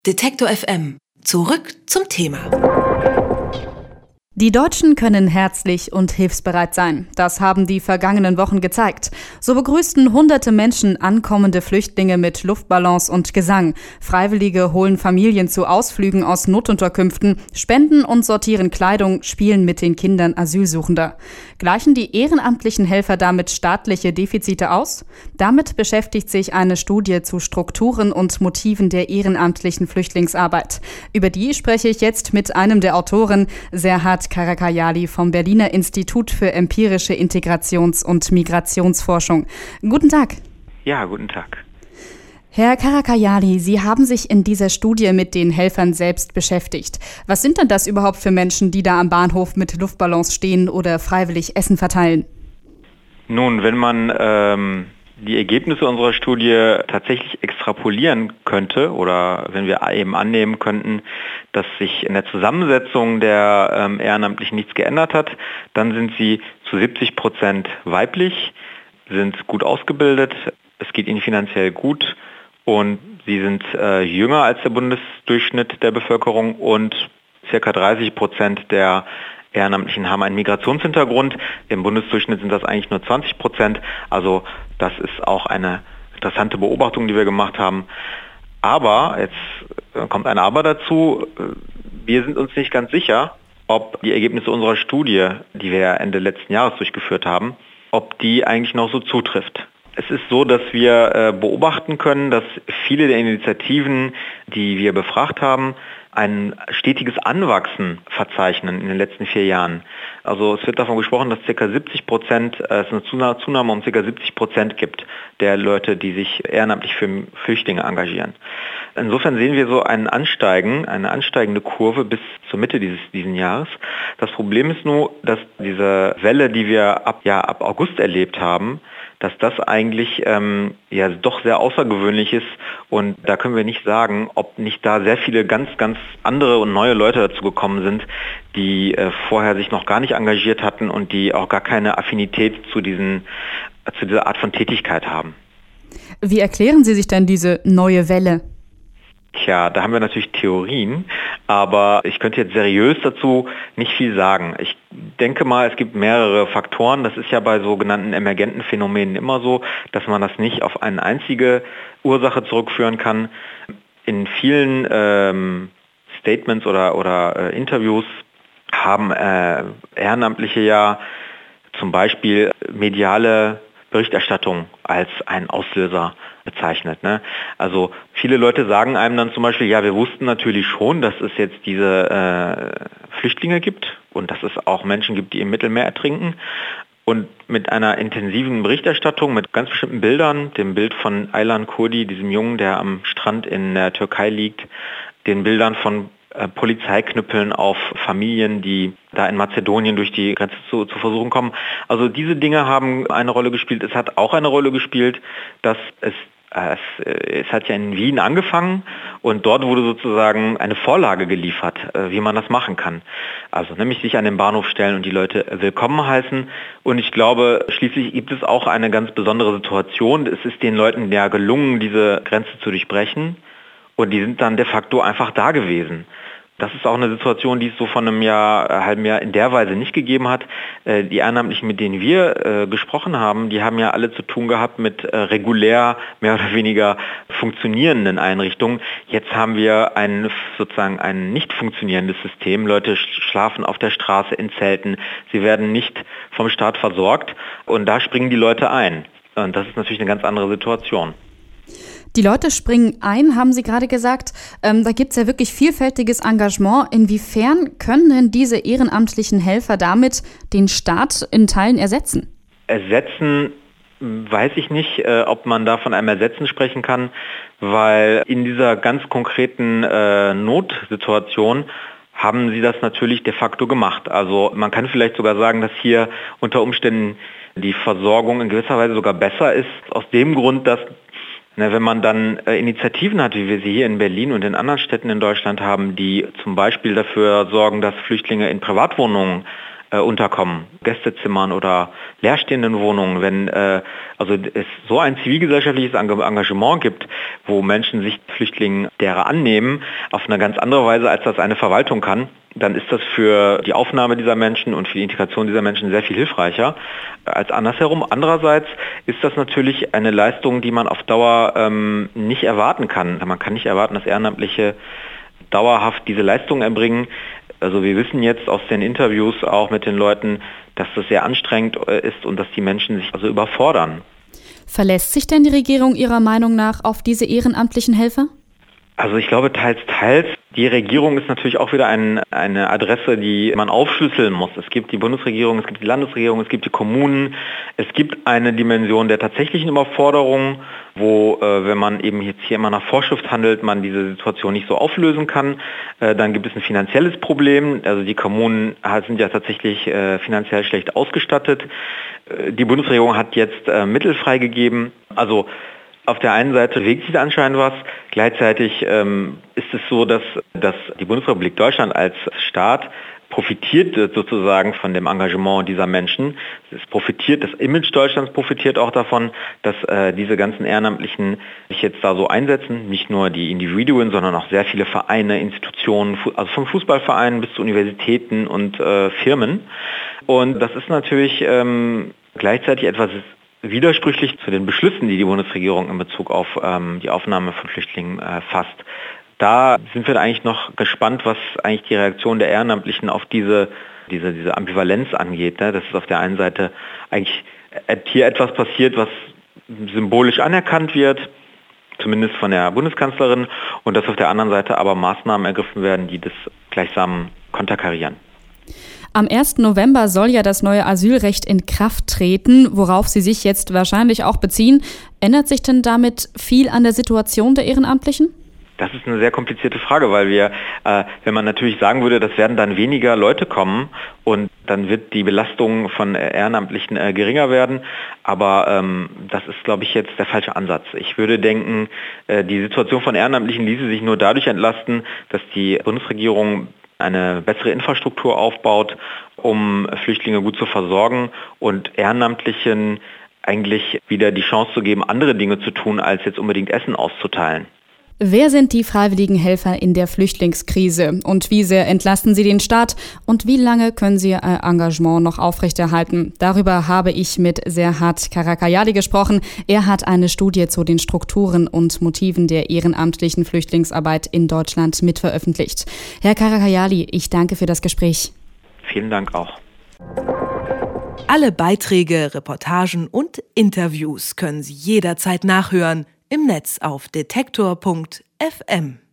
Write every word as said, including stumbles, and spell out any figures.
Detektor F M. Zurück zum Thema. Die Deutschen können herzlich und hilfsbereit sein. Das haben die vergangenen Wochen gezeigt. So begrüßten hunderte Menschen ankommende Flüchtlinge mit Luftballons und Gesang. Freiwillige holen Familien zu Ausflügen aus Notunterkünften, spenden und sortieren Kleidung, spielen mit den Kindern Asylsuchender. Gleichen die ehrenamtlichen Helfer damit staatliche Defizite aus? Damit beschäftigt sich eine Studie zu Strukturen und Motiven der ehrenamtlichen Flüchtlingsarbeit. Über die spreche ich jetzt mit einem der Autoren, Serhat Karakayali vom Berliner Institut für empirische Integrations- und Migrationsforschung. Guten Tag. Ja, guten Tag. Herr Karakayali, Sie haben sich in dieser Studie mit den Helfern selbst beschäftigt. Was sind denn das überhaupt für Menschen, die da am Bahnhof mit Luftballons stehen oder freiwillig Essen verteilen? Nun, wenn man ähm, die Ergebnisse unserer Studie tatsächlich extrapolieren könnte oder wenn wir eben annehmen könnten, dass sich in der Zusammensetzung der ähm, Ehrenamtlichen nichts geändert hat, dann sind sie zu siebzig Prozent weiblich, sind gut ausgebildet, es geht ihnen finanziell gut und sie sind äh, jünger als der Bundesdurchschnitt der Bevölkerung und ca. dreißig Prozent der Ehrenamtlichen haben einen Migrationshintergrund. Im Bundesdurchschnitt sind das eigentlich nur zwanzig Prozent. Also das ist auch eine interessante Beobachtung, die wir gemacht haben. Aber, jetzt kommt ein Aber dazu, wir sind uns nicht ganz sicher, ob die Ergebnisse unserer Studie, die wir Ende letzten Jahres durchgeführt haben, ob die eigentlich noch so zutrifft. Es ist so, dass wir beobachten können, dass viele der Initiativen, die wir befragt haben, ein stetiges Anwachsen verzeichnen in den letzten vier Jahren. Also es wird davon gesprochen, dass ca. siebzig Prozent, es eine Zunahme um ca. siebzig Prozent gibt der Leute, die sich ehrenamtlich für Flüchtlinge engagieren. Insofern sehen wir so ein Ansteigen, eine ansteigende Kurve bis zur Mitte dieses diesen Jahres. Das Problem ist nur, dass diese Welle, die wir ab, ja, ab August erlebt haben, dass das eigentlich ähm, ja doch sehr außergewöhnlich ist und da können wir nicht sagen, ob nicht da sehr viele ganz, ganz andere und neue Leute dazu gekommen sind, die äh, vorher sich noch gar nicht engagiert hatten und die auch gar keine Affinität zu diesen, zu dieser Art von Tätigkeit haben. Wie erklären Sie sich denn diese neue Welle? Tja, da haben wir natürlich Theorien, aber ich könnte jetzt seriös dazu nicht viel sagen. Ich denke mal, es gibt mehrere Faktoren. Das ist ja bei sogenannten emergenten Phänomenen immer so, dass man das nicht auf eine einzige Ursache zurückführen kann. In vielen ähm, Statements oder, oder äh, Interviews haben äh, Ehrenamtliche ja zum Beispiel mediale Berichterstattung als ein Auslöser bezeichnet. Ne? Also viele Leute sagen einem dann zum Beispiel, ja, wir wussten natürlich schon, dass es jetzt diese äh, Flüchtlinge gibt und dass es auch Menschen gibt, die im Mittelmeer ertrinken. Und mit einer intensiven Berichterstattung, mit ganz bestimmten Bildern, dem Bild von Aylan Kurdi, diesem Jungen, der am Strand in der Türkei liegt, den Bildern von äh, Polizeiknüppeln auf Familien, die da in Mazedonien durch die Grenze zu, zu versuchen kommen. Also diese Dinge haben eine Rolle gespielt. Es hat auch eine Rolle gespielt, dass es Es, es hat ja in Wien angefangen und dort wurde sozusagen eine Vorlage geliefert, wie man das machen kann. Also nämlich sich an den Bahnhof stellen und die Leute willkommen heißen. Und ich glaube, schließlich gibt es auch eine ganz besondere Situation. Es ist den Leuten ja gelungen, diese Grenze zu durchbrechen und die sind dann de facto einfach da gewesen. Das ist auch eine Situation, die es so von einem Jahr, äh, halben Jahr in der Weise nicht gegeben hat. Äh, die Ehrenamtlichen, mit denen wir äh, gesprochen haben, die haben ja alle zu tun gehabt mit äh, regulär, mehr oder weniger funktionierenden Einrichtungen. Jetzt haben wir ein sozusagen ein nicht funktionierendes System. Leute schlafen auf der Straße in Zelten. Sie werden nicht vom Staat versorgt und da springen die Leute ein. Und das ist natürlich eine ganz andere Situation. Die Leute springen ein, haben Sie gerade gesagt. Ähm, da gibt es ja wirklich vielfältiges Engagement. Inwiefern können denn diese ehrenamtlichen Helfer damit den Staat in Teilen ersetzen? Ersetzen weiß ich nicht, äh, ob man da von einem Ersetzen sprechen kann, weil in dieser ganz konkreten äh, Notsituation haben sie das natürlich de facto gemacht. Also man kann vielleicht sogar sagen, dass hier unter Umständen die Versorgung in gewisser Weise sogar besser ist, aus dem Grund, dass wenn man dann äh, Initiativen hat, wie wir sie hier in Berlin und in anderen Städten in Deutschland haben, die zum Beispiel dafür sorgen, dass Flüchtlinge in Privatwohnungen äh, unterkommen, Gästezimmern oder leerstehenden Wohnungen, wenn äh, also es so ein zivilgesellschaftliches Engagement gibt, wo Menschen sich Flüchtlingen derer annehmen, auf eine ganz andere Weise, als das eine Verwaltung kann, dann ist das für die Aufnahme dieser Menschen und für die Integration dieser Menschen sehr viel hilfreicher als andersherum. Andererseits ist das natürlich eine Leistung, die man auf Dauer ähm, nicht erwarten kann. Man kann nicht erwarten, dass Ehrenamtliche dauerhaft diese Leistungen erbringen. Also wir wissen jetzt aus den Interviews auch mit den Leuten, dass das sehr anstrengend ist und dass die Menschen sich also überfordern. Verlässt sich denn die Regierung Ihrer Meinung nach auf diese ehrenamtlichen Helfer? Also ich glaube teils, teils. Die Regierung ist natürlich auch wieder ein, eine Adresse, die man aufschlüsseln muss. Es gibt die Bundesregierung, es gibt die Landesregierung, es gibt die Kommunen. Es gibt eine Dimension der tatsächlichen Überforderung, wo, äh, wenn man eben jetzt hier immer nach Vorschrift handelt, man diese Situation nicht so auflösen kann. Äh, dann gibt es ein finanzielles Problem. Also die Kommunen sind ja tatsächlich äh, finanziell schlecht ausgestattet. Äh, die Bundesregierung hat jetzt äh, Mittel freigegeben. Also auf der einen Seite bewegt sich anscheinend was, gleichzeitig ähm, ist es so, dass, dass die Bundesrepublik Deutschland als Staat profitiert sozusagen von dem Engagement dieser Menschen. Es profitiert, das Image Deutschlands profitiert auch davon, dass äh, diese ganzen Ehrenamtlichen sich jetzt da so einsetzen, nicht nur die Individuen, sondern auch sehr viele Vereine, Institutionen, also vom Fußballvereinen bis zu Universitäten und äh, Firmen. Und das ist natürlich ähm, gleichzeitig etwas widersprüchlich zu den Beschlüssen, die die Bundesregierung in Bezug auf ähm, die Aufnahme von Flüchtlingen äh, fasst. Da sind wir eigentlich noch gespannt, was eigentlich die Reaktion der Ehrenamtlichen auf diese, diese, diese Ambivalenz angeht. Ne? Dass es auf der einen Seite eigentlich hier etwas passiert, was symbolisch anerkannt wird, zumindest von der Bundeskanzlerin, und dass auf der anderen Seite aber Maßnahmen ergriffen werden, die das gleichsam konterkarieren. Am ersten November soll ja das neue Asylrecht in Kraft treten, worauf Sie sich jetzt wahrscheinlich auch beziehen. Ändert sich denn damit viel an der Situation der Ehrenamtlichen? Das ist eine sehr komplizierte Frage, weil wir, äh, wenn man natürlich sagen würde, das werden dann weniger Leute kommen und dann wird die Belastung von Ehrenamtlichen äh, geringer werden. Aber ähm, das ist, glaube ich, jetzt der falsche Ansatz. Ich würde denken, äh, die Situation von Ehrenamtlichen ließe sich nur dadurch entlasten, dass die Bundesregierung eine bessere Infrastruktur aufbaut, um Flüchtlinge gut zu versorgen und Ehrenamtlichen eigentlich wieder die Chance zu geben, andere Dinge zu tun, als jetzt unbedingt Essen auszuteilen. Wer sind die freiwilligen Helfer in der Flüchtlingskrise und wie sehr entlasten sie den Staat und wie lange können sie ihr Engagement noch aufrechterhalten? Darüber habe ich mit Serhat Karakayali gesprochen. Er hat eine Studie zu den Strukturen und Motiven der ehrenamtlichen Flüchtlingsarbeit in Deutschland mitveröffentlicht. Herr Karakayali, ich danke für das Gespräch. Vielen Dank auch. Alle Beiträge, Reportagen und Interviews können Sie jederzeit nachhören im Netz auf detektor punkt f m.